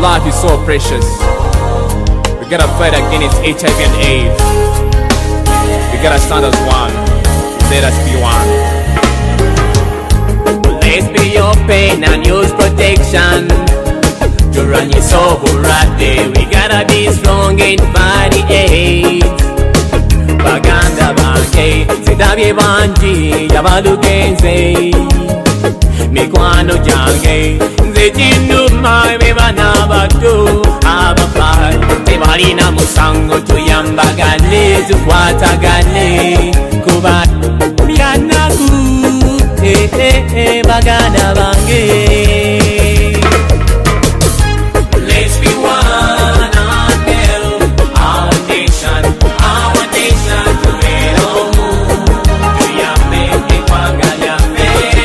Life is so precious. We gotta fight against HIV and AIDS. We gotta stand as one. Let us be one. Let's be open and use protection to run your sober right there. We gotta be strong and fight the AIDS. Baganda bange, sidabye banji, yabalugenze. Mikwano jange, nze jinuma bebana batu. Abafai, tebalina musango tuyambagane, tukwatagane. Kuba byanaku, baganda bange. Let's be one and build our nation to it all. Do ya make it wangayame?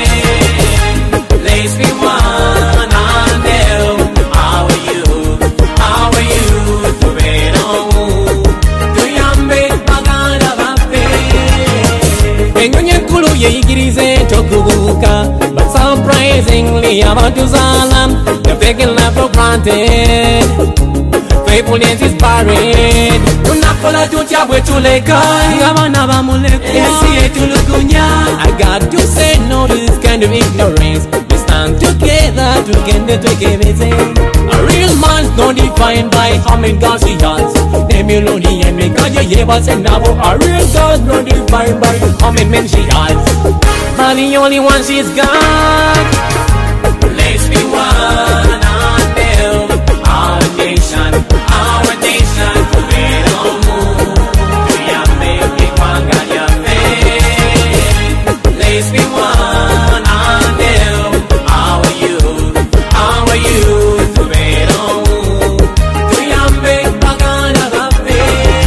Let's be one and build our youth to it all. Do ya make baganda bape? Engonye kulu yigirize tokubuka, but surprisingly abantu zalam. They're taking life for granted. Faithfulness is barren. Unakola tuchabwe tuleka, ngabana bamuleka, yesiye tulukunya. I got to say no to this kind of ignorance. We stand together to get the everything. A real man's not defined by how many gods he has. Nemuloni and Mekaja Yevas and Nabo. A real God's not defined by how many men she has. But the only one she's got. Let's be one and build our nation to it all. Do ya make it wangayame? Let's be one and build our youth to it all. Do ya make baganda bape?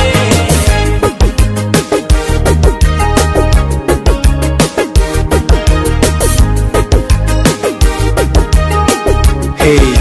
Hey,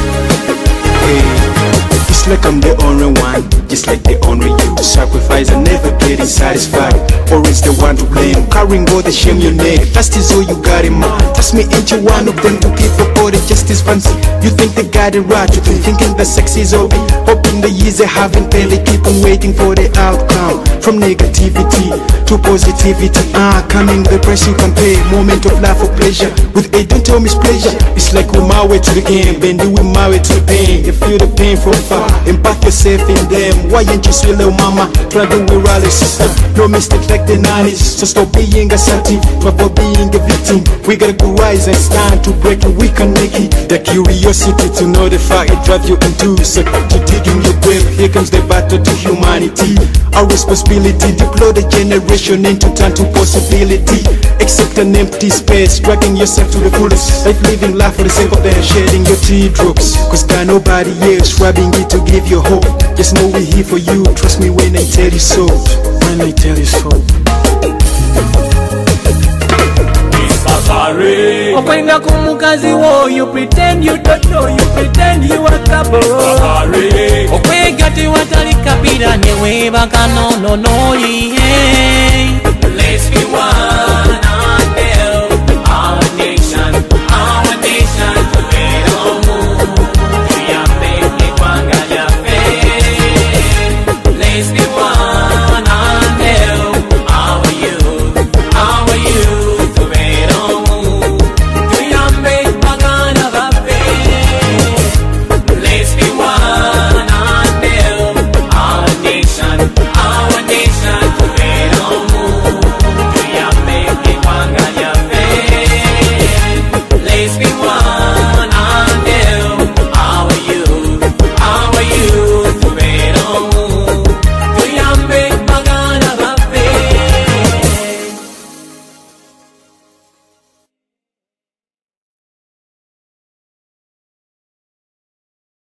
it's like I'm the only one, just like the only you. Sacrifice and never getting satisfied, or is the one to blame, carrying all the shame you need. That is all you got in mind. Trust me, ain't you one of them who keep up all the justice fancy? You think they got it right, you been thinking the sex is over, hoping the years they haven't paid. They keep on waiting for the outcome, from negativity to positivity. Coming the price you can pay, moment of life for pleasure. With a don't tell me it's pleasure. It's like we're my way to the game, bend you with my way to the pain. You feel the pain from far, impact yourself in them. Why ain't you sweet little mama, try to wear rally sister? No mistake like the 90s, so stop being a sati, but for being a victim. We gotta go rise and stand to break it, we can make it. The curiosity to know the fact it drives you into so to dig in your grave. Here comes the battle to humanity. Our responsibility, deploy the generation into turn to possibility. Accept an empty space, dragging yourself to the fullest. Life living life for the sake of them, shedding your teardrops. Cause got nobody else rubbing it to give you hope. Just know we're here for you, trust me when I tell you so. When I tell you so. Okwenda kumukazi wo, you pretend you don't know, you pretend you are trouble. Okwega tiwatali kapira newe baka no, yeah.